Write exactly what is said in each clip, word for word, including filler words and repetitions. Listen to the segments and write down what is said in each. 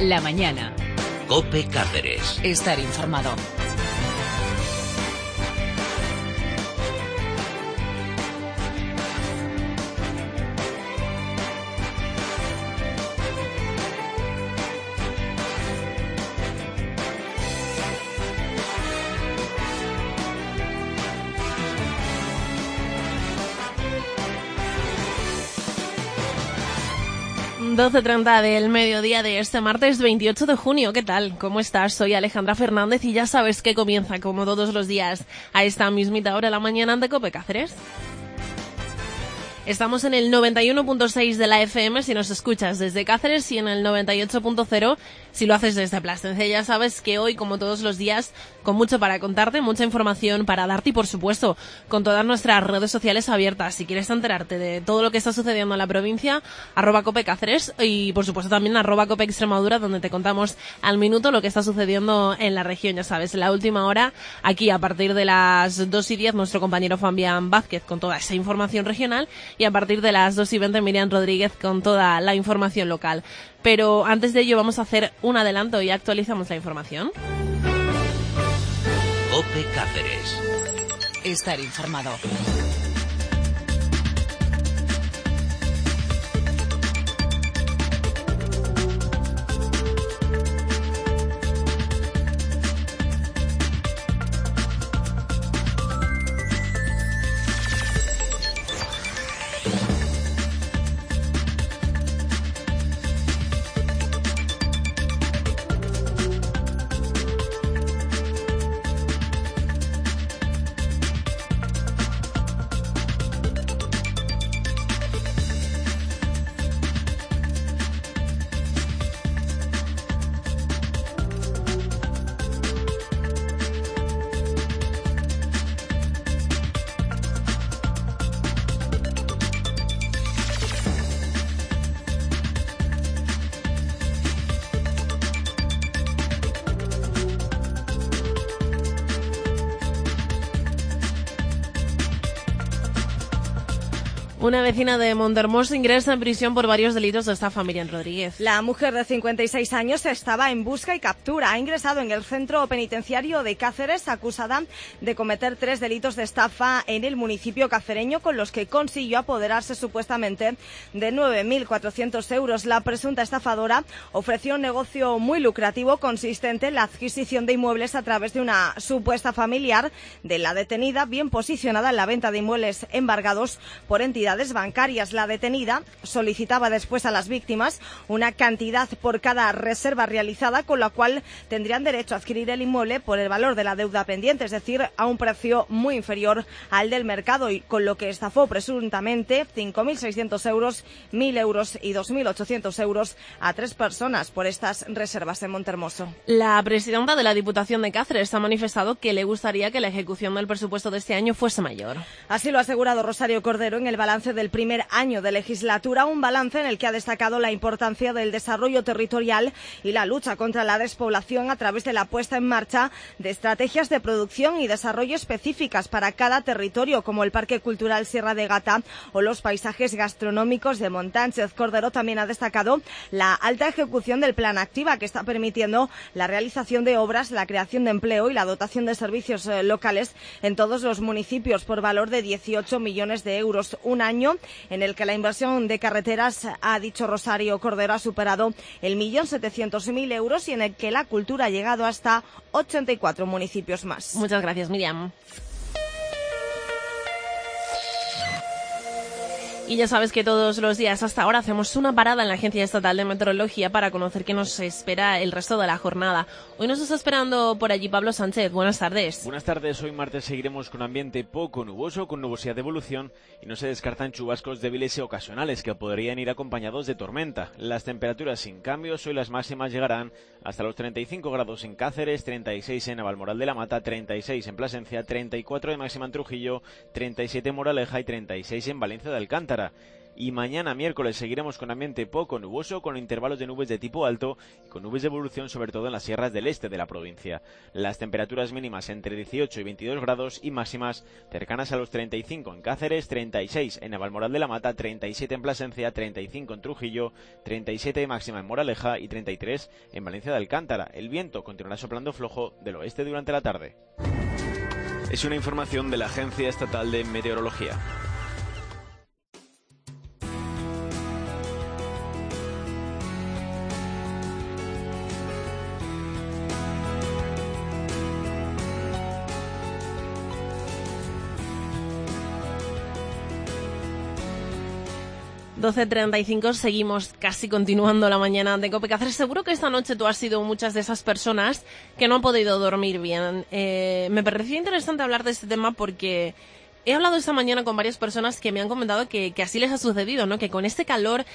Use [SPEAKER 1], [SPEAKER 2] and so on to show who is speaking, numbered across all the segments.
[SPEAKER 1] La mañana.
[SPEAKER 2] COPE Cáceres.
[SPEAKER 1] Estar informado.
[SPEAKER 3] doce treinta del mediodía de este martes veintiocho de junio. ¿Qué tal? ¿Cómo estás? Soy Alejandra Fernández y ya sabes que comienza, como todos los días, a esta mismita hora de la mañana de COPE Cáceres. Estamos en el noventa y uno punto seis de la F M si nos escuchas desde Cáceres y en el noventa y ocho punto cero si lo haces desde Plasencia. Ya sabes que hoy, como todos los días, con mucho para contarte, mucha información para darte y, por supuesto, con todas nuestras redes sociales abiertas. Si quieres enterarte de todo lo que está sucediendo en la provincia, arroba Cope Cáceres y, por supuesto, también arroba Cope Extremadura, donde te contamos al minuto lo que está sucediendo en la región. Ya sabes, en la última hora, aquí a partir de las dos y diez, nuestro compañero Fabián Vázquez con toda esa información regional. Y a partir de las dos y veinte, Miriam Rodríguez con toda la información local. Pero antes de ello vamos a hacer un adelanto y actualizamos la información.
[SPEAKER 2] COPE Cáceres.
[SPEAKER 1] Estar informado.
[SPEAKER 3] Una vecina de Montermoso ingresa en prisión por varios delitos de estafa. Miriam Rodríguez.
[SPEAKER 4] La mujer de cincuenta y seis años estaba en busca y captura. Ha ingresado en el centro penitenciario de Cáceres, acusada de cometer tres delitos de estafa en el municipio cacereño, con los que consiguió apoderarse supuestamente de nueve mil cuatrocientos euros. La presunta estafadora ofreció un negocio muy lucrativo consistente en la adquisición de inmuebles a través de una supuesta familiar de la detenida, bien posicionada en la venta de inmuebles embargados por entidades bancarias. La detenida solicitaba después a las víctimas una cantidad por cada reserva realizada, con la cual tendrían derecho a adquirir el inmueble por el valor de la deuda pendiente, es decir, a un precio muy inferior al del mercado, y con lo que estafó presuntamente cinco mil seiscientos euros, mil euros y dos mil ochocientos euros a tres personas por estas reservas en Montermoso.
[SPEAKER 3] La presidenta de la Diputación de Cáceres ha manifestado que le gustaría que la ejecución del presupuesto de este año fuese mayor.
[SPEAKER 4] Así lo ha asegurado Rosario Cordero en el balance del primer año de legislatura, un balance en el que ha destacado la importancia del desarrollo territorial y la lucha contra la despoblación a través de la puesta en marcha de estrategias de producción y desarrollo específicas para cada territorio, como el Parque Cultural Sierra de Gata o los paisajes gastronómicos de Montánchez. Cordero también ha destacado la alta ejecución del Plan Activa, que está permitiendo la realización de obras, la creación de empleo y la dotación de servicios eh, locales en todos los municipios por valor de dieciocho millones de euros. Un año en el que la inversión de carreteras, ha dicho Rosario Cordero, ha superado el millón setecientos mil euros y en el que la cultura ha llegado hasta ochenta y cuatro municipios más.
[SPEAKER 3] Muchas gracias, Miriam. Y ya sabes que todos los días hasta ahora hacemos una parada en la Agencia Estatal de Meteorología para conocer qué nos espera el resto de la jornada. Hoy nos está esperando por allí Pablo Sánchez. Buenas tardes.
[SPEAKER 5] Buenas tardes. Hoy martes seguiremos con ambiente poco nuboso, con nubosidad de evolución, y no se descartan chubascos débiles y ocasionales que podrían ir acompañados de tormenta. Las temperaturas sin cambios. Hoy las máximas llegarán hasta los treinta y cinco grados en Cáceres, treinta y seis en Navalmoral de la Mata, treinta y seis en Plasencia, treinta y cuatro de máxima en Trujillo, treinta y siete en Moraleja y treinta y seis en Valencia de Alcántara. Y mañana miércoles seguiremos con ambiente poco nuboso, con intervalos de nubes de tipo alto y con nubes de evolución sobre todo en las sierras del este de la provincia. Las temperaturas mínimas entre dieciocho y veintidós grados y máximas cercanas a los treinta y cinco en Cáceres, treinta y seis en Navalmoral de la Mata, treinta y siete en Plasencia, treinta y cinco en Trujillo, treinta y siete máxima en Moraleja y treinta y tres en Valencia de Alcántara. El viento continuará soplando flojo del oeste durante la tarde. Es una información de la Agencia Estatal de Meteorología.
[SPEAKER 3] doce treinta y cinco, seguimos casi continuando la mañana de COPE Cáceres. Seguro que esta noche tú has sido muchas de esas personas que no han podido dormir bien. Eh, me pareció interesante hablar de este tema porque he hablado esta mañana con varias personas que me han comentado que, que así les ha sucedido, ¿no? Que con este calor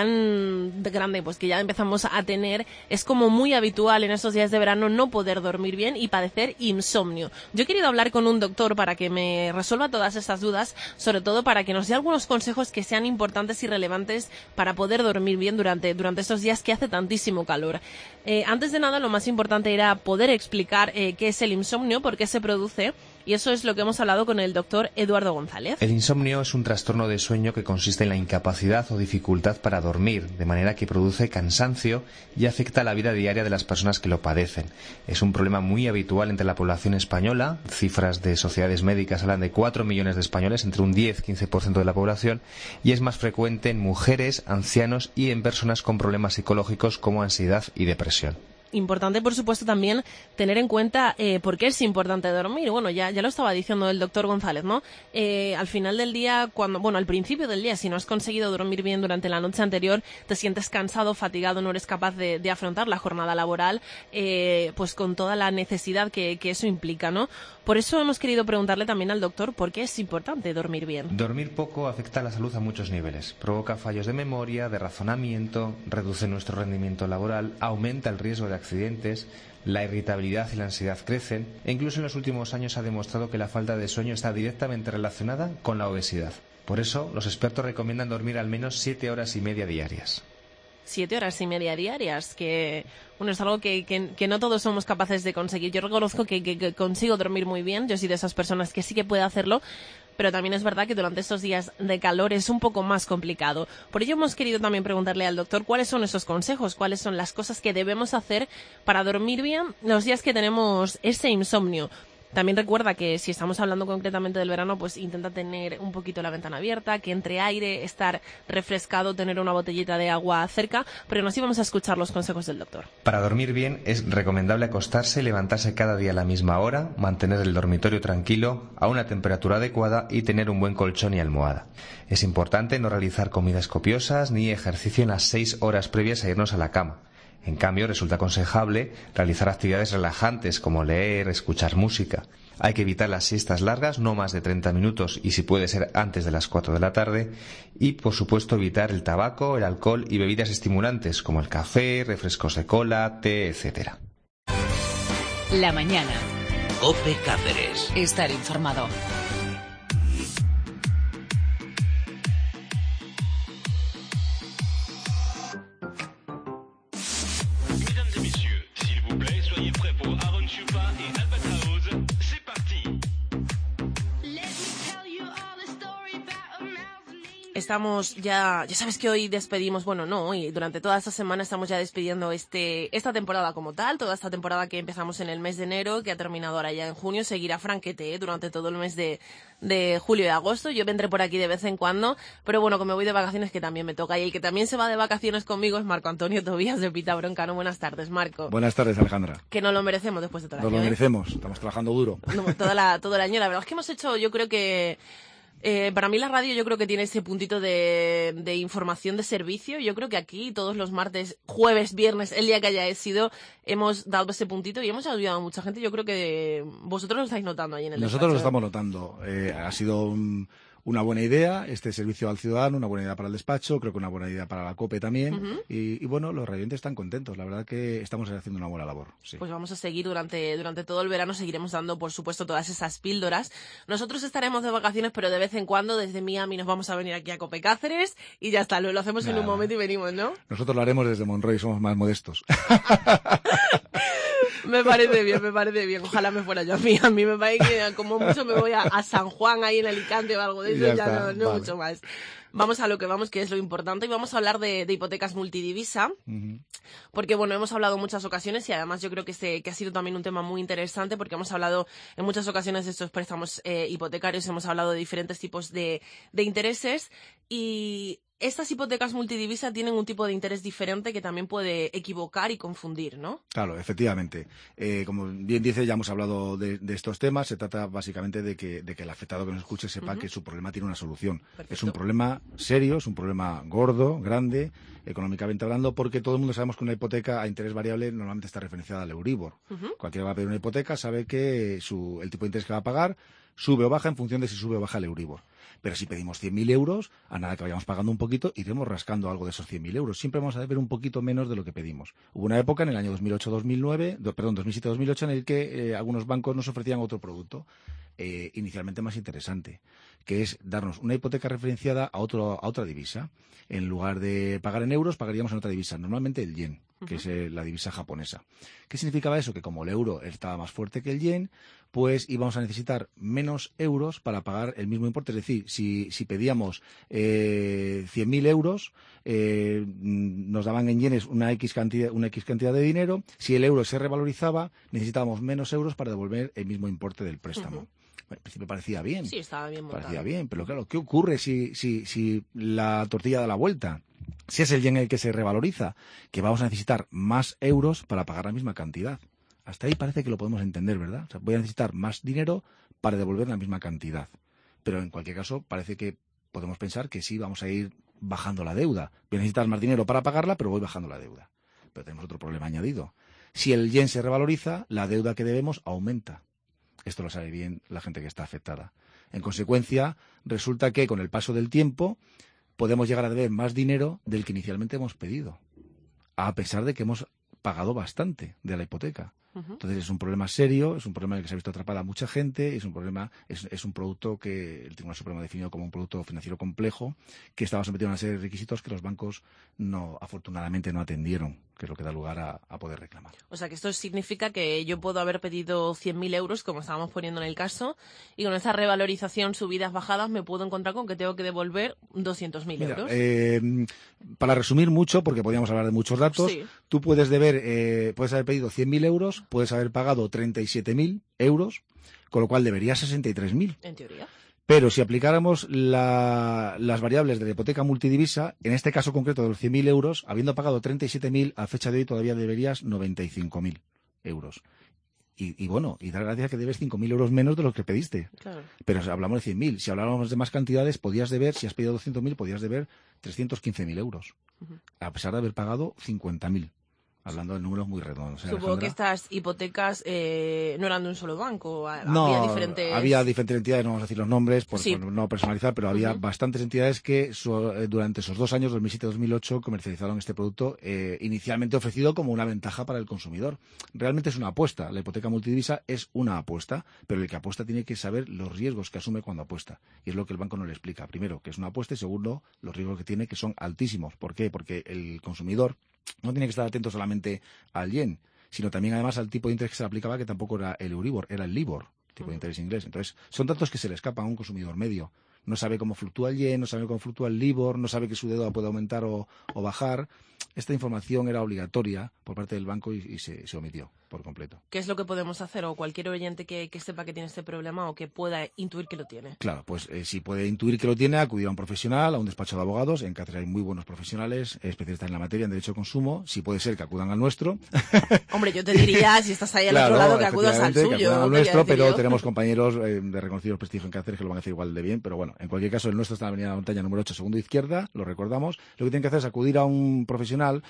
[SPEAKER 3] tan grande, pues que ya empezamos a tener, es como muy habitual en estos días de verano no poder dormir bien y padecer insomnio. Yo he querido hablar con un doctor para que me resuelva todas estas dudas, sobre todo para que nos dé algunos consejos que sean importantes y relevantes para poder dormir bien durante, durante estos días que hace tantísimo calor. Eh, antes de nada, lo más importante era poder explicar eh, qué es el insomnio, por qué se produce. Y eso es lo que hemos hablado con el doctor Eduardo González.
[SPEAKER 6] El insomnio es un trastorno de sueño que consiste en la incapacidad o dificultad para dormir, de manera que produce cansancio y afecta a la vida diaria de las personas que lo padecen. Es un problema muy habitual entre la población española. Cifras de sociedades médicas hablan de cuatro millones de españoles, entre un diez a quince por ciento de la población, y es más frecuente en mujeres, ancianos y en personas con problemas psicológicos como ansiedad y depresión.
[SPEAKER 3] Importante, por supuesto, también tener en cuenta eh, por qué es importante dormir. Bueno, ya, ya lo estaba diciendo el doctor González, ¿no? Eh, al final del día, cuando, bueno, al principio del día, si no has conseguido dormir bien durante la noche anterior, te sientes cansado, fatigado, no eres capaz de, de afrontar la jornada laboral, eh, pues con toda la necesidad que, que eso implica, ¿no? Por eso hemos querido preguntarle también al doctor por qué es importante dormir bien.
[SPEAKER 6] Dormir poco afecta a la salud a muchos niveles. Provoca fallos de memoria, de razonamiento, reduce nuestro rendimiento laboral, aumenta el riesgo de accidentes, la irritabilidad y la ansiedad crecen, e incluso en los últimos años se ha demostrado que la falta de sueño está directamente relacionada con la obesidad. Por eso, los expertos recomiendan dormir al menos siete horas y media diarias.
[SPEAKER 3] Siete horas y media diarias, que bueno, es algo que, que, que no todos somos capaces de conseguir. Yo reconozco que, que, que consigo dormir muy bien, yo soy de esas personas que sí que puede hacerlo, pero también es verdad que durante estos días de calor es un poco más complicado. Por ello hemos querido también preguntarle al doctor cuáles son esos consejos, cuáles son las cosas que debemos hacer para dormir bien los días que tenemos ese insomnio. También recuerda que si estamos hablando concretamente del verano, pues intenta tener un poquito la ventana abierta, que entre aire, estar refrescado, tener una botellita de agua cerca, pero nos íbamos a escuchar los consejos del doctor.
[SPEAKER 6] Para dormir bien es recomendable acostarse y levantarse cada día a la misma hora, mantener el dormitorio tranquilo, a una temperatura adecuada y tener un buen colchón y almohada. Es importante no realizar comidas copiosas ni ejercicio en las seis horas previas a irnos a la cama. En cambio, resulta aconsejable realizar actividades relajantes como leer, escuchar música. Hay que evitar las siestas largas, no más de treinta minutos y si puede ser antes de las cuatro de la tarde. Y, por supuesto, evitar el tabaco, el alcohol y bebidas estimulantes como el café, refrescos de cola, té, etcétera.
[SPEAKER 1] La mañana.
[SPEAKER 2] COPE Cáceres.
[SPEAKER 1] Estar informado.
[SPEAKER 3] Estamos ya, ya sabes que hoy despedimos, bueno, no, hoy, durante toda esta semana estamos ya despidiendo este esta temporada como tal, toda esta temporada que empezamos en el mes de enero, que ha terminado ahora ya en junio, seguirá Franquete, ¿eh? durante todo el mes de, de julio y agosto. Yo vendré por aquí de vez en cuando, pero bueno, como me voy de vacaciones, que también me toca, y el que también se va de vacaciones conmigo es Marco Antonio Tobías de Pita Broncano. Buenas tardes, Marco.
[SPEAKER 7] Buenas tardes, Alejandra.
[SPEAKER 3] Que nos lo merecemos después de todo el
[SPEAKER 7] Nos
[SPEAKER 3] año.
[SPEAKER 7] lo
[SPEAKER 3] ¿eh?
[SPEAKER 7] merecemos, estamos trabajando duro.
[SPEAKER 3] No, toda la, todo el año, la verdad es que hemos hecho, yo creo que Eh, para mí la radio yo creo que tiene ese puntito de, de información de servicio. Yo creo que aquí todos los martes, jueves, viernes, el día que haya sido, hemos dado ese puntito y hemos ayudado a mucha gente. Yo creo que vosotros lo estáis notando ahí en el
[SPEAKER 7] Nosotros
[SPEAKER 3] despacho.
[SPEAKER 7] lo estamos notando. Eh, ha sido un, una buena idea, este servicio al ciudadano, una buena idea para el despacho, creo que una buena idea para la COPE también. Uh-huh. y, y bueno, los radioyentes están contentos. La verdad que estamos haciendo una buena labor. Sí.
[SPEAKER 3] Pues vamos a seguir durante, durante todo el verano, seguiremos dando, por supuesto, todas esas píldoras. Nosotros estaremos de vacaciones, pero de vez en cuando desde Miami nos vamos a venir aquí a COPE Cáceres y ya está, lo, lo hacemos Nada. en un momento y venimos, ¿no?
[SPEAKER 7] Nosotros lo haremos desde Monroy, somos más modestos.
[SPEAKER 3] Me parece bien, me parece bien. Ojalá me fuera yo a mí. A mí me parece que como mucho me voy a, a San Juan, ahí en Alicante o algo de eso, ya, ya no, no vale. mucho más. Vamos a lo que vamos, que es lo importante, y vamos a hablar de, de hipotecas multidivisa, uh-huh. porque bueno, hemos hablado en muchas ocasiones y además yo creo que, este, que ha sido también un tema muy interesante porque hemos hablado en muchas ocasiones de estos préstamos eh, hipotecarios, hemos hablado de diferentes tipos de, de intereses y... Estas hipotecas multidivisa tienen un tipo de interés diferente que también puede equivocar y confundir, ¿no?
[SPEAKER 7] Claro, efectivamente. Eh, como bien dice, ya hemos hablado de, de estos temas. Se trata básicamente de que, de que el afectado que nos escuche sepa uh-huh. que su problema tiene una solución. Perfecto. Es un problema serio, es un problema gordo, grande, económicamente hablando, porque todo el mundo sabemos que una hipoteca a interés variable normalmente está referenciada al Euribor. Uh-huh. Cualquiera que va a pedir una hipoteca sabe que su, el tipo de interés que va a pagar sube o baja en función de si sube o baja el Euribor. Pero si pedimos cien mil euros, a nada que vayamos pagando un poquito, iremos rascando algo de esos cien mil euros. Siempre vamos a deber un poquito menos de lo que pedimos. Hubo una época en el año dos mil ocho dos mil nueve, do, perdón, dos mil siete dos mil ocho, en el que eh, algunos bancos nos ofrecían otro producto, eh, inicialmente más interesante, que es darnos una hipoteca referenciada a, otro, a otra divisa. En lugar de pagar en euros, pagaríamos en otra divisa, normalmente el yen, que uh-huh. es eh, la divisa japonesa. ¿Qué significaba eso? Que como el euro estaba más fuerte que el yen, pues íbamos a necesitar menos euros para pagar el mismo importe. Es decir, si, si pedíamos eh, cien mil euros, eh, nos daban en yenes una X cantidad, una X cantidad de dinero. Si el euro se revalorizaba, necesitábamos menos euros para devolver el mismo importe del préstamo. Uh-huh. Al principio parecía bien.
[SPEAKER 3] Sí, estaba bien montado.
[SPEAKER 7] Parecía bien, pero claro, ¿qué ocurre si, si, si la tortilla da la vuelta? Si es el yen el que se revaloriza, que vamos a necesitar más euros para pagar la misma cantidad. Hasta ahí parece que lo podemos entender, ¿verdad? O sea, voy a necesitar más dinero para devolver la misma cantidad. Pero en cualquier caso, parece que podemos pensar que sí vamos a ir bajando la deuda. Voy a necesitar más dinero para pagarla, pero voy bajando la deuda. Pero tenemos otro problema añadido. Si el yen se revaloriza, la deuda que debemos aumenta. Esto lo sabe bien la gente que está afectada. En consecuencia, resulta que con el paso del tiempo podemos llegar a deber más dinero del que inicialmente hemos pedido, a pesar de que hemos pagado bastante de la hipoteca. Uh-huh. Entonces es un problema serio, es un problema en el que se ha visto atrapada mucha gente, es un problema, es, es un producto que el Tribunal Supremo ha definido como un producto financiero complejo, que estaba sometido a una serie de requisitos que los bancos no, afortunadamente no atendieron, que es lo que da lugar a, a poder reclamar.
[SPEAKER 3] O sea que esto significa que yo puedo haber pedido cien mil euros, como estábamos poniendo en el caso, y con esa revalorización, subidas, bajadas, me puedo encontrar con que tengo que devolver doscientos mil euros.
[SPEAKER 7] Eh, para resumir mucho, porque podríamos hablar de muchos datos, sí. Tú puedes deber, eh, puedes haber pedido cien mil euros, puedes haber pagado treinta y siete mil euros, con lo cual deberías sesenta y tres mil.
[SPEAKER 3] En teoría.
[SPEAKER 7] Pero si aplicáramos la, las variables de la hipoteca multidivisa, en este caso concreto de los cien mil euros, habiendo pagado treinta y siete mil, a fecha de hoy todavía deberías noventa y cinco mil euros. Y, y bueno, y dar gracias que debes cinco mil euros menos de los que pediste. Claro. Pero si hablamos de cien mil, si habláramos de más cantidades, podías deber, si has pedido doscientos mil, podías deber trescientos quince mil euros. Uh-huh. A pesar de haber pagado cincuenta mil. Hablando de números muy redondos. ¿eh,
[SPEAKER 3] Supongo Alejandra? Que estas hipotecas eh, no eran de un solo banco. Había
[SPEAKER 7] no,
[SPEAKER 3] diferentes...
[SPEAKER 7] había diferentes entidades, no vamos a decir los nombres por,
[SPEAKER 3] sí.
[SPEAKER 7] por no personalizar, pero había uh-huh. bastantes entidades que so, eh, durante esos dos años, dos mil siete dos mil ocho, comercializaron este producto eh, inicialmente ofrecido como una ventaja para el consumidor. Realmente es una apuesta. La hipoteca multidivisa es una apuesta, pero el que apuesta tiene que saber los riesgos que asume cuando apuesta. Y es lo que el banco no le explica. Primero, que es una apuesta y segundo, los riesgos que tiene, que son altísimos. ¿Por qué? Porque el consumidor no tiene que estar atento solamente al yen, sino también además al tipo de interés que se le aplicaba, que tampoco era el Euribor, era el LIBOR, tipo de interés inglés. Entonces, son datos que se le escapan a un consumidor medio. No sabe cómo fluctúa el yen, no sabe cómo fluctúa el LIBOR, no sabe que su deuda puede aumentar o, o bajar. Esta información era obligatoria por parte del banco y, y se, se omitió por completo.
[SPEAKER 3] ¿Qué es lo que podemos hacer? O cualquier oyente que, que sepa que tiene este problema o que pueda intuir que lo tiene.
[SPEAKER 7] Claro, pues eh, si puede intuir que lo tiene, acudir a un profesional, a un despacho de abogados. En Cáceres hay muy buenos profesionales, especialistas en la materia, en derecho de consumo. Si puede ser que acudan al nuestro.
[SPEAKER 3] Hombre, yo te diría, si estás ahí al
[SPEAKER 7] claro,
[SPEAKER 3] otro lado, que acudas al suyo.
[SPEAKER 7] Que acudan al nuestro, pero tenemos compañeros eh, de reconocido prestigio en Cáceres que lo van a hacer igual de bien. Pero bueno, en cualquier caso, el nuestro está en la avenida de la Montaña número ocho, segundo izquierda, lo recordamos. Lo que tienen que hacer es acudir a un profesional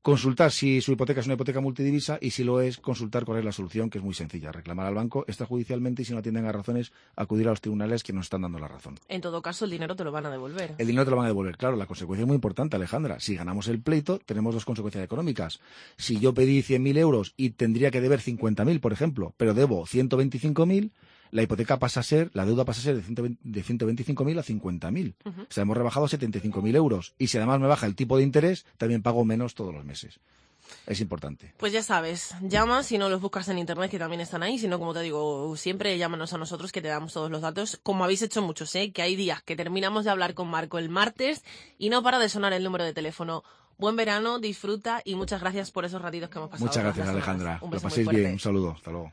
[SPEAKER 7] consultar si su hipoteca es una hipoteca multidivisa y si lo es, consultar cuál es la solución, que es muy sencilla. Reclamar al banco extrajudicialmente y si no atienden a razones, acudir a los tribunales que nos están dando la razón.
[SPEAKER 3] En todo caso, el dinero te lo van a devolver.
[SPEAKER 7] El dinero te lo van a devolver, claro. La consecuencia es muy importante, Alejandra. Si ganamos el pleito, tenemos dos consecuencias económicas. Si yo pedí cien mil euros y tendría que deber cincuenta mil, por ejemplo, pero debo ciento veinticinco mil, la hipoteca pasa a ser, la deuda pasa a ser de ciento veinticinco mil a cincuenta mil. Uh-huh. O sea, hemos rebajado setenta y cinco mil euros. Y si además me baja el tipo de interés, también pago menos todos los meses. Es importante.
[SPEAKER 3] Pues ya sabes, llama si no los buscas en internet, que también están ahí. Si no, como te digo, siempre llámanos a nosotros, que te damos todos los datos. Como habéis hecho muchos, ¿eh? Que hay días que terminamos de hablar con Marco el martes y no para de sonar el número de teléfono. Buen verano, disfruta y muchas gracias por esos ratitos que hemos pasado.
[SPEAKER 7] Muchas gracias, Alejandra. Un beso. Lo paséis bien. Un saludo. Hasta luego.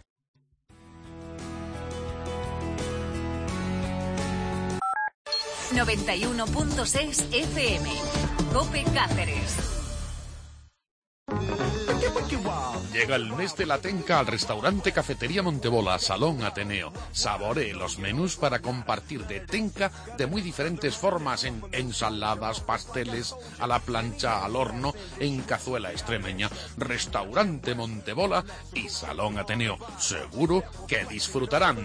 [SPEAKER 1] noventa y uno punto seis F M. COPE Cáceres.
[SPEAKER 8] Llega el mes de la Tenca al restaurante Cafetería Montebola, Salón Ateneo. Saboree los menús para compartir de Tenca de muy diferentes formas, en ensaladas, pasteles, a la plancha, al horno, en cazuela extremeña. Restaurante Montebola y Salón Ateneo. Seguro que disfrutarán.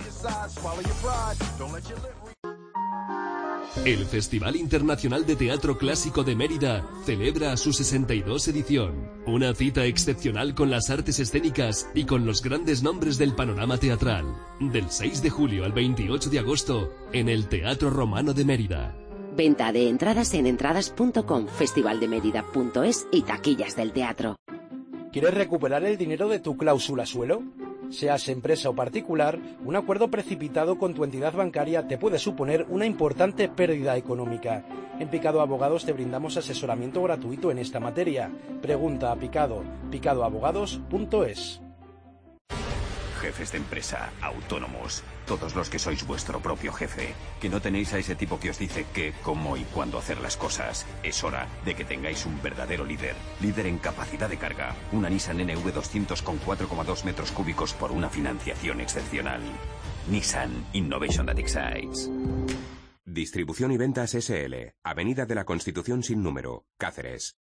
[SPEAKER 9] El Festival Internacional de Teatro Clásico de Mérida celebra su sesenta y dos edición. Una cita excepcional con las artes escénicas y con los grandes nombres del panorama teatral. Del seis de julio al veintiocho de agosto en el Teatro Romano de Mérida.
[SPEAKER 10] Venta de entradas en entradas punto com, festivaldemerida punto es y taquillas del teatro.
[SPEAKER 11] ¿Quieres recuperar el dinero de tu cláusula suelo? Seas empresa o particular, un acuerdo precipitado con tu entidad bancaria te puede suponer una importante pérdida económica. En Picado Abogados te brindamos asesoramiento gratuito en esta materia. Pregunta a Picado, picado abogados punto es.
[SPEAKER 12] Jefes de empresa, autónomos, todos los que sois vuestro propio jefe, que no tenéis a ese tipo que os dice qué, cómo y cuándo hacer las cosas. Es hora de que tengáis un verdadero líder. Líder en capacidad de carga. Una Nissan N V doscientos con cuatro coma dos metros cúbicos por una financiación excepcional. Nissan Innovation that excites.
[SPEAKER 13] Distribución y ventas S L. Avenida de la Constitución sin número, Cáceres.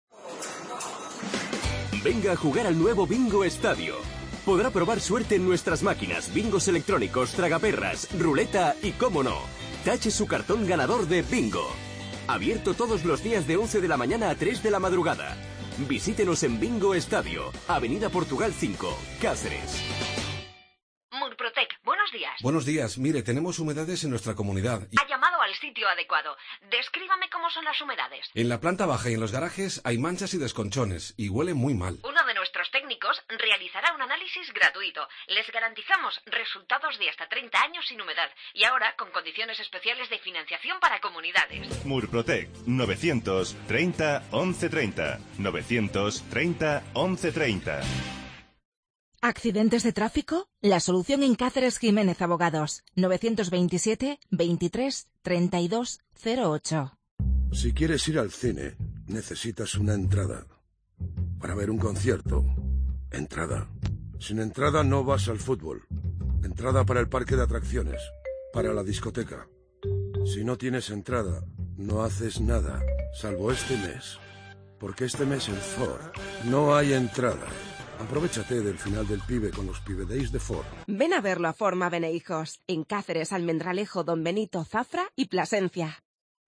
[SPEAKER 14] Venga a jugar al nuevo Bingo Estadio. Podrá probar suerte en nuestras máquinas, bingos electrónicos, tragaperras, ruleta y, cómo no, tache su cartón ganador de Bingo. Abierto todos los días de once de la mañana a tres de la madrugada. Visítenos en Bingo Estadio, Avenida Portugal cinco, Cáceres.
[SPEAKER 15] Murprotec, buenos días.
[SPEAKER 16] Buenos días. Mire, tenemos humedades en nuestra comunidad.
[SPEAKER 15] Ha llamado al sitio adecuado. Descríbame cómo son las humedades.
[SPEAKER 16] En la planta baja y en los garajes hay manchas y desconchones y huele muy mal.
[SPEAKER 15] Uno de nuestros técnicos realizará un análisis gratuito. Les garantizamos resultados de hasta treinta años sin humedad y ahora con condiciones especiales de financiación para comunidades.
[SPEAKER 17] Murprotec, novecientos treinta once treinta. novecientos treinta once treinta.
[SPEAKER 18] ¿Accidentes de tráfico? La solución en Cáceres Jiménez Abogados. novecientos veintisiete veintitrés treinta y dos cero ocho.
[SPEAKER 19] Si quieres ir al cine, necesitas una entrada. Para ver un concierto, entrada. Sin entrada no vas al fútbol. Entrada para el parque de atracciones. Para la discoteca. Si no tienes entrada, no haces nada. Salvo este mes. Porque este mes en Ford no hay entrada. Aprovechate del final del Pibe con los Pibe Days de Ford.
[SPEAKER 18] Ven a verlo a Forma Benehijos, en Cáceres, Almendralejo, Don Benito, Zafra y Plasencia.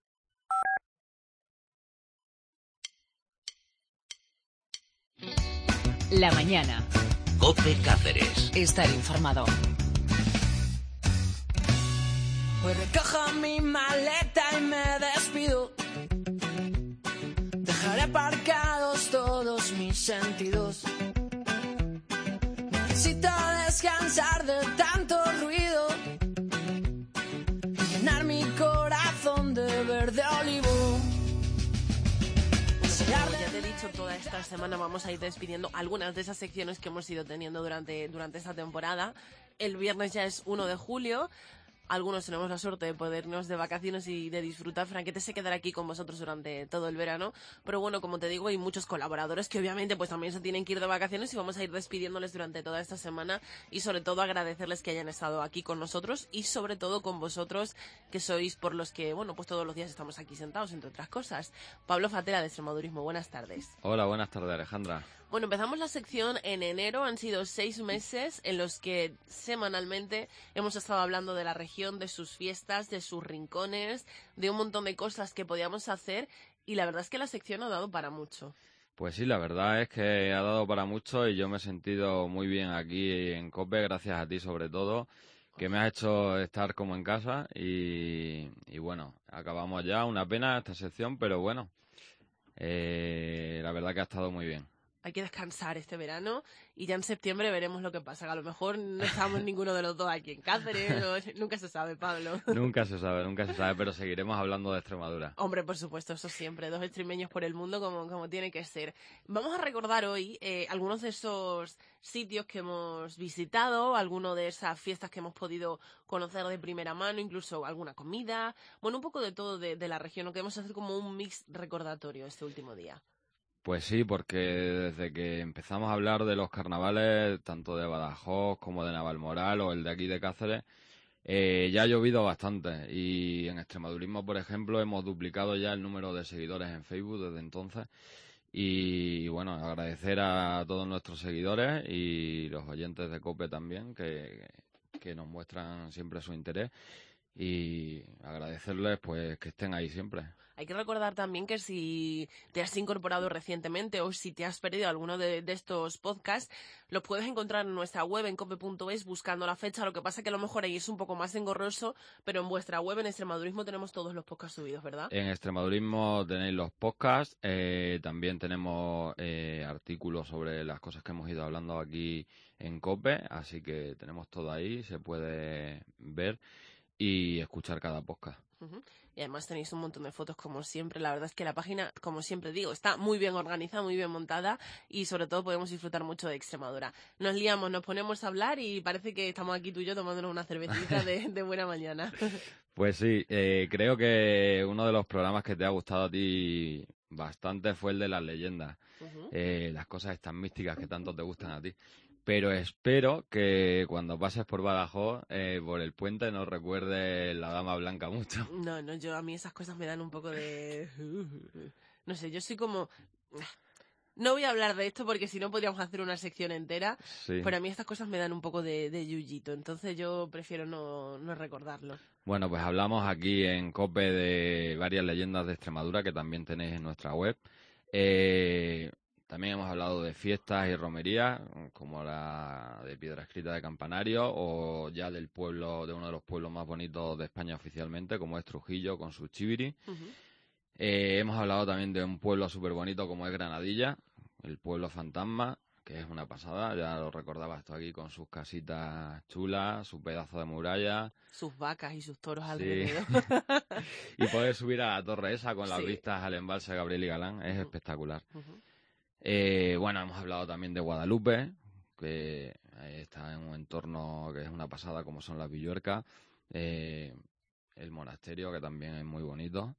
[SPEAKER 1] La mañana.
[SPEAKER 2] COPE Cáceres.
[SPEAKER 1] Estar informado.
[SPEAKER 20] Hoy recojo mi maleta y me despido. Dejaré aparcados todos mis sentidos. Necesito descansar de tanto ruido y llenar mi corazón de verde olivo.
[SPEAKER 3] Ya te he dicho, toda esta semana vamos a ir despidiendo algunas de esas secciones que hemos ido teniendo durante, durante esta temporada. El viernes ya es uno de julio. Algunos tenemos la suerte de podernos de vacaciones y de disfrutar. Franquete se quedará aquí con vosotros durante todo el verano. Pero bueno, como te digo, hay muchos colaboradores que obviamente pues también se tienen que ir de vacaciones y vamos a ir despidiéndoles durante toda esta semana y sobre todo agradecerles que hayan estado aquí con nosotros y sobre todo con vosotros que sois por los que, bueno, pues todos los días estamos aquí sentados, entre otras cosas. Pablo Fatela de Extremadurismo, buenas tardes.
[SPEAKER 21] Hola, buenas tardes, Alejandra.
[SPEAKER 3] Bueno, empezamos la sección en enero, han sido seis meses en los que semanalmente hemos estado hablando de la región, de sus fiestas, de sus rincones, de un montón de cosas que podíamos hacer y la verdad es que la sección ha dado para mucho.
[SPEAKER 21] Pues sí, la verdad es que ha dado para mucho y yo me he sentido muy bien aquí en COPE, gracias a ti sobre todo, que me has hecho estar como en casa y, y bueno, acabamos ya, una pena esta sección, pero bueno, eh, la verdad que ha estado muy bien.
[SPEAKER 3] Hay que descansar este verano y ya en septiembre veremos lo que pasa. Que a lo mejor no estamos ninguno de los dos aquí en Cáceres, o... nunca se sabe, Pablo.
[SPEAKER 21] Nunca se sabe, nunca se sabe, pero seguiremos hablando de Extremadura.
[SPEAKER 3] Hombre, por supuesto, eso siempre. Dos extremeños por el mundo como, como tiene que ser. Vamos a recordar hoy eh, algunos de esos sitios que hemos visitado, algunas de esas fiestas que hemos podido conocer de primera mano, incluso alguna comida. Bueno, un poco de todo de, de la región. Lo queremos hacer como un mix recordatorio este último día.
[SPEAKER 21] Pues sí, porque desde que empezamos a hablar de los carnavales, tanto de Badajoz como de Navalmoral o el de aquí de Cáceres, eh, ya ha llovido bastante y en Extremadurismo, por ejemplo, hemos duplicado ya el número de seguidores en Facebook desde entonces y bueno, agradecer a todos nuestros seguidores y los oyentes de COPE también que, que nos muestran siempre su interés y agradecerles pues que estén ahí siempre.
[SPEAKER 3] Hay que recordar también que si te has incorporado recientemente o si te has perdido alguno de, de estos podcasts, los puedes encontrar en nuestra web en cope punto es buscando la fecha. Lo que pasa que a lo mejor ahí es un poco más engorroso, pero en vuestra web en Extremadurismo tenemos todos los podcasts subidos, ¿verdad?
[SPEAKER 21] En Extremadurismo tenéis los podcasts, eh, también tenemos eh, artículos sobre las cosas que hemos ido hablando aquí en COPE, así que tenemos todo ahí, se puede ver y escuchar cada podcast.
[SPEAKER 3] Uh-huh. Y además tenéis un montón de fotos como siempre. La verdad es que la página, como siempre digo, está muy bien organizada, muy bien montada y sobre todo podemos disfrutar mucho de Extremadura. Nos liamos, nos ponemos a hablar y parece que estamos aquí tú y yo tomándonos una cervecita de, de buena mañana.
[SPEAKER 21] Pues sí, eh, creo que uno de los programas que te ha gustado a ti bastante fue el de las leyendas, uh-huh. eh, las cosas estas místicas que tanto te gustan a ti. Pero espero que cuando pases por Badajoz, eh, por el puente, no recuerdes la Dama Blanca mucho.
[SPEAKER 3] No, no, yo a mí esas cosas me dan un poco de... No sé, yo soy como... No voy a hablar de esto porque si no podríamos hacer una sección entera, sí. Pero a mí estas cosas me dan un poco de, de yuyito, entonces yo prefiero no, no recordarlo.
[SPEAKER 21] Bueno, pues hablamos aquí en COPE de varias leyendas de Extremadura que también tenéis en nuestra web. Eh... También hemos hablado de fiestas y romerías, como la de Piedra Escrita de Campanario, o ya del pueblo, de uno de los pueblos más bonitos de España oficialmente, como es Trujillo, con su chiviri. Uh-huh. Eh, hemos hablado también de un pueblo súper bonito como es Granadilla, el pueblo fantasma, que es una pasada, ya lo recordaba esto aquí, con sus casitas chulas, su pedazo de muralla.
[SPEAKER 3] Sus vacas y sus toros
[SPEAKER 21] sí.
[SPEAKER 3] alrededor.
[SPEAKER 21] Y poder subir a la torre esa con las
[SPEAKER 3] sí.
[SPEAKER 21] vistas al embalse Gabriel y Galán, es uh-huh. espectacular.
[SPEAKER 3] Uh-huh.
[SPEAKER 21] Eh, bueno, hemos hablado también de Guadalupe, que está en un entorno que es una pasada, como son las Villuercas, eh, el monasterio, que también es muy bonito.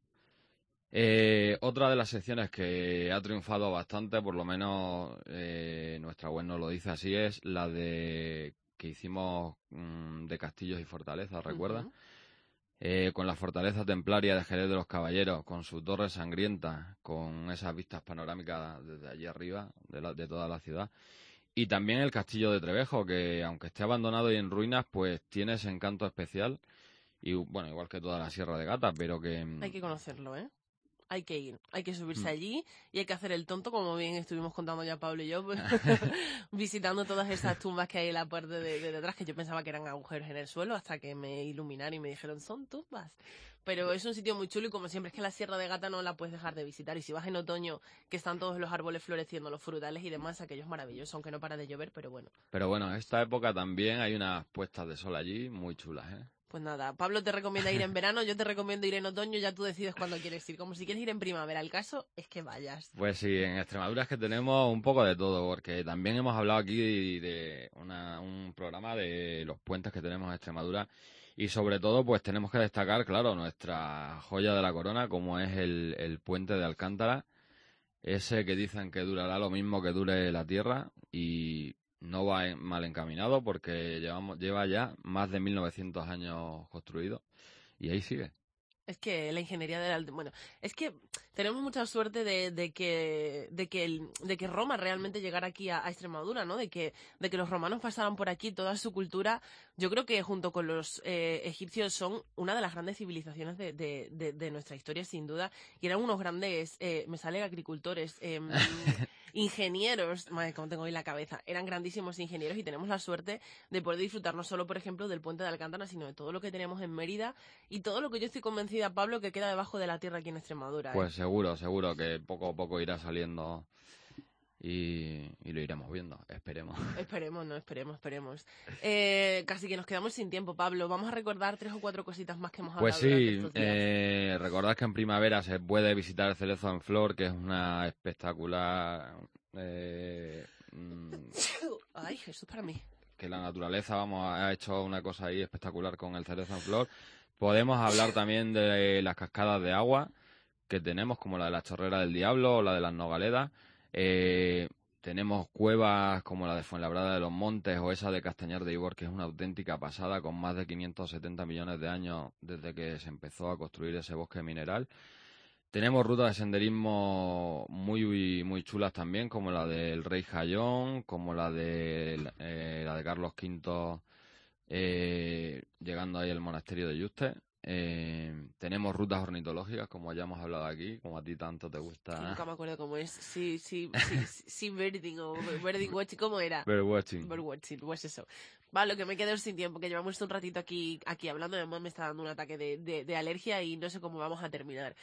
[SPEAKER 21] Eh, otra de las secciones que ha triunfado bastante, por lo menos eh, nuestra web nos lo dice así, es la de que hicimos mmm, de castillos y fortalezas, ¿recuerdas? Uh-huh. Eh, con la fortaleza templaria de Jerez de los Caballeros, con su torre sangrienta, con esas vistas panorámicas desde allí arriba de, la, de toda la ciudad. Y también el castillo de Trevejo, que aunque esté abandonado y en ruinas, pues tiene ese encanto especial. Y bueno, igual que toda la Sierra de Gata, pero que...
[SPEAKER 3] Hay que conocerlo, ¿eh? Hay que ir, hay que subirse mm. allí y hay que hacer el tonto, como bien estuvimos contando ya Pablo y yo, visitando todas esas tumbas que hay en la parte de, de detrás, que yo pensaba que eran agujeros en el suelo, hasta que me iluminaron y me dijeron, son tumbas. Pero es un sitio muy chulo y como siempre es que la Sierra de Gata no la puedes dejar de visitar. Y si vas en otoño, que están todos los árboles floreciendo, los frutales y demás, aquello es maravilloso, aunque no para de llover, pero bueno.
[SPEAKER 21] Pero bueno, en esta época también hay unas puestas de sol allí muy chulas, ¿eh?
[SPEAKER 3] Pues nada, Pablo te recomienda ir en verano, yo te recomiendo ir en otoño, ya tú decides cuándo quieres ir. Como si quieres ir en primavera, el caso es que vayas.
[SPEAKER 21] Pues sí, en Extremadura es que tenemos un poco de todo, porque también hemos hablado aquí de una, un programa de los puentes que tenemos en Extremadura Y sobre todo, pues tenemos que destacar, claro, nuestra joya de la corona, como es el, el puente de Alcántara, ese que dicen que durará lo mismo que dure la Tierra, y no va en, mal encaminado porque llevamos lleva ya más de mil novecientos años construido, y ahí sigue.
[SPEAKER 3] Es que la ingeniería del... Bueno, es que tenemos mucha suerte de, de que de que el, de que Roma realmente llegara aquí a, a Extremadura, ¿no? De que de que los romanos pasaran por aquí, toda su cultura. Yo creo que junto con los eh, egipcios son una de las grandes civilizaciones de, de, de, de nuestra historia, sin duda. Y eran unos grandes... Eh, me sale agricultores... Eh, ingenieros, madre, como tengo hoy la cabeza, eran grandísimos ingenieros, y tenemos la suerte de poder disfrutar no solo, por ejemplo, del puente de Alcántara, sino de todo lo que tenemos en Mérida y todo lo que yo estoy convencida, Pablo, que queda debajo de la tierra aquí en Extremadura. ¿eh?
[SPEAKER 21] Pues seguro, seguro que poco a poco irá saliendo y, y lo iremos viendo, esperemos.
[SPEAKER 3] Esperemos, no, esperemos, esperemos. Eh, casi que nos quedamos sin tiempo, Pablo. Vamos a recordar tres o cuatro cositas más que hemos hablado.
[SPEAKER 21] Pues sí, eh, recordad que en primavera se puede visitar el Cerezo en Flor, que es una espectacular... Eh,
[SPEAKER 3] Ay, Jesús, para mí.
[SPEAKER 21] Que la naturaleza, vamos, ha hecho una cosa ahí espectacular con el Cerezo en Flor. Podemos hablar también de las cascadas de agua que tenemos, como la de la Chorrera del Diablo o la de las Nogaledas. Eh, tenemos cuevas como la de Fuenlabrada de los Montes o esa de Castañar de Ibor, que es una auténtica pasada, con más de quinientos setenta millones de años desde que se empezó a construir ese bosque mineral. Tenemos rutas de senderismo muy muy chulas también, como la del Rey Jayón, como la de eh, la de Carlos quinto, eh, llegando ahí al monasterio de Yuste. Eh, tenemos rutas ornitológicas, como ya hemos hablado aquí, como a ti tanto te gusta.
[SPEAKER 3] Nunca me acuerdo cómo es. Sí, sí, sí, sí, sí birding o birding watching, ¿cómo era?
[SPEAKER 21] Birdwatching.
[SPEAKER 3] Birdwatching, pues eso. Vale, lo que me quedo sin tiempo, que llevamos un ratito aquí aquí hablando, además me está dando un ataque de, de, de alergia y no sé cómo vamos a terminar.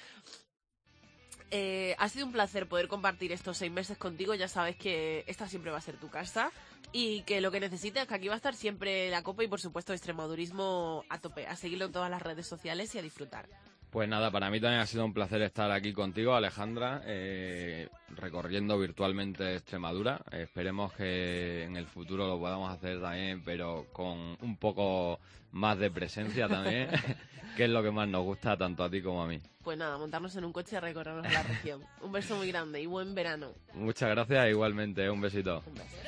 [SPEAKER 3] Eh, ha sido un placer poder compartir estos seis meses contigo. Ya sabes que esta siempre va a ser tu casa y que lo que necesites, que aquí va a estar siempre la Copa y por supuesto Extremadurismo a tope. A seguirlo en todas las redes sociales y a disfrutar.
[SPEAKER 21] Pues nada, para mí también ha sido un placer estar aquí contigo, Alejandra, eh, recorriendo virtualmente Extremadura. Eh, esperemos que en el futuro lo podamos hacer también, pero con un poco más de presencia también, que es lo que más nos gusta tanto a ti como a mí.
[SPEAKER 3] Pues nada, montarnos en un coche y recorrernos la región. Un beso muy grande y buen verano.
[SPEAKER 21] Muchas gracias, igualmente, un besito.
[SPEAKER 3] Un beso.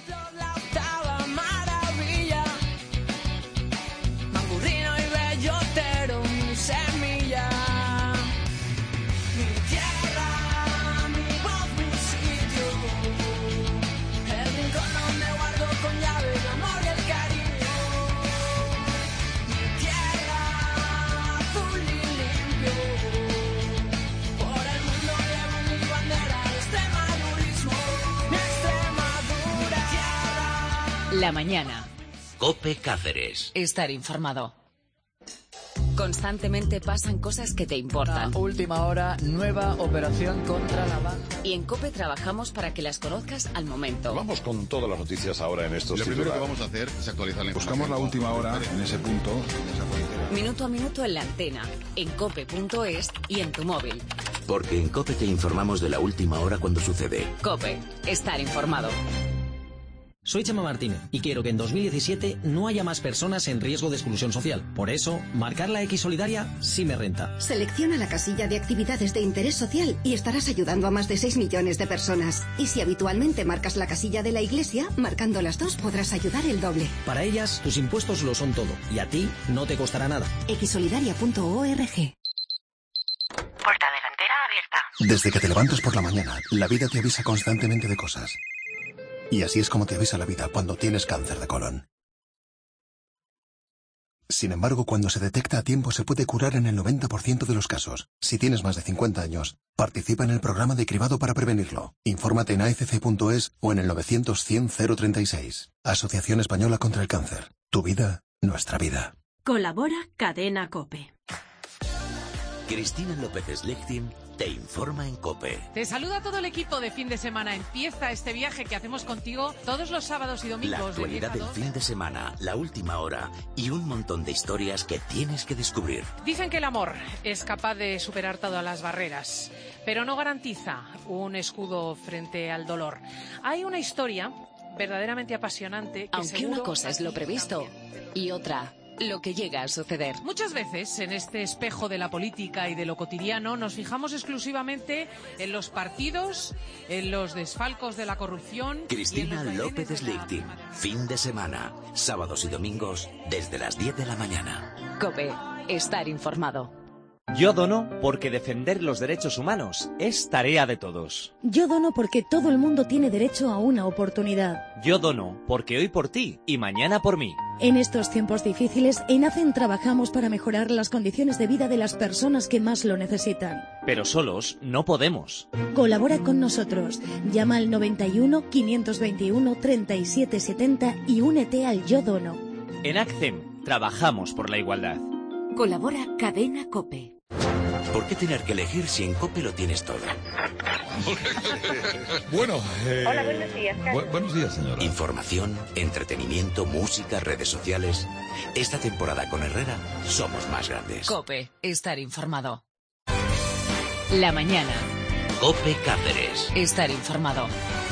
[SPEAKER 20] Semilla, mi tierra, mi voz, mi sitio, el rincón donde guardo con llave el amor y el cariño. Mi tierra, azul y limpio, por el mundo llevo mi bandera, extremadurismo, mi Extremadura.
[SPEAKER 1] La mañana.
[SPEAKER 2] COPE Cáceres.
[SPEAKER 1] Estar informado. Constantemente pasan cosas que te importan.
[SPEAKER 4] La última hora, nueva operación contra la banca.
[SPEAKER 1] Y en COPE trabajamos para que las conozcas al momento.
[SPEAKER 22] Vamos con todas las noticias ahora en estos
[SPEAKER 23] Lo primero
[SPEAKER 22] titulares.
[SPEAKER 23] que vamos a hacer es actualizar la información.
[SPEAKER 22] Buscamos la última hora en ese punto.
[SPEAKER 1] Minuto a minuto en la antena, en cope punto es y en tu móvil.
[SPEAKER 2] Porque en COPE te informamos de la última hora cuando sucede.
[SPEAKER 1] COPE, estar informado.
[SPEAKER 24] Soy Chema Martínez y quiero que en dos mil diecisiete no haya más personas en riesgo de exclusión social. Por eso, marcar la X solidaria sí me renta.
[SPEAKER 25] Selecciona la casilla de actividades de interés social y estarás ayudando a más de seis millones de personas. Y si habitualmente marcas la casilla de la Iglesia, marcando las dos podrás ayudar el doble.
[SPEAKER 24] Para ellas, tus impuestos lo son todo y a ti no te costará nada.
[SPEAKER 25] x solidaria punto org.
[SPEAKER 26] Puerta delantera abierta.
[SPEAKER 27] Desde que te levantas por la mañana, la vida te avisa constantemente de cosas. Y así es como te avisa la vida cuando tienes cáncer de colon. Sin embargo, cuando se detecta a tiempo se puede curar en el noventa por ciento de los casos. Si tienes más de cincuenta años, participa en el programa de cribado para prevenirlo. Infórmate en a f c punto es o en el novecientos cien cero treinta y seis. Asociación Española contra el Cáncer. Tu vida, nuestra vida.
[SPEAKER 28] Colabora Cadena COPE.
[SPEAKER 2] Cristina López Slechtin te informa en COPE.
[SPEAKER 29] Te saluda todo el equipo de fin de semana. Empieza este viaje que hacemos contigo todos los sábados y domingos.
[SPEAKER 2] La actualidad
[SPEAKER 29] de
[SPEAKER 2] del fin de semana, la última hora y un montón de historias que tienes que descubrir.
[SPEAKER 29] Dicen que el amor es capaz de superar todas las barreras, pero no garantiza un escudo frente al dolor. Hay una historia verdaderamente apasionante. Que
[SPEAKER 1] Aunque una cosa es lo previsto y otra
[SPEAKER 5] lo que llega a suceder.
[SPEAKER 29] Muchas veces en este espejo de la política y de lo cotidiano nos fijamos exclusivamente en los partidos, en los desfalcos de la corrupción.
[SPEAKER 2] Cristina López Slichting, fin de semana, sábados y domingos desde las diez de la mañana.
[SPEAKER 5] COPE, estar informado.
[SPEAKER 6] Yo dono porque defender los derechos humanos es tarea de todos.
[SPEAKER 7] Yo dono porque todo el mundo tiene derecho a una oportunidad.
[SPEAKER 6] Yo dono porque hoy por ti y mañana por mí.
[SPEAKER 7] En estos tiempos difíciles, en ACEN trabajamos para mejorar las condiciones de vida de las personas que más lo necesitan.
[SPEAKER 6] Pero solos no podemos.
[SPEAKER 7] Colabora con nosotros. Llama al noventa y uno, quinientos veintiuno, treinta y siete setenta y únete al Yo Dono.
[SPEAKER 6] En ACCEM trabajamos por la igualdad.
[SPEAKER 1] Colabora Cadena COPE.
[SPEAKER 2] ¿Por qué tener que elegir si en COPE lo tienes todo?
[SPEAKER 22] Bueno, eh...
[SPEAKER 8] Hola, buenos días, Carlos.
[SPEAKER 22] Bu- buenos días, señora.
[SPEAKER 2] Información, entretenimiento, música, redes sociales. Esta temporada con Herrera somos más grandes.
[SPEAKER 5] COPE, estar informado. La mañana.
[SPEAKER 2] COPE Cáceres.
[SPEAKER 5] Estar informado.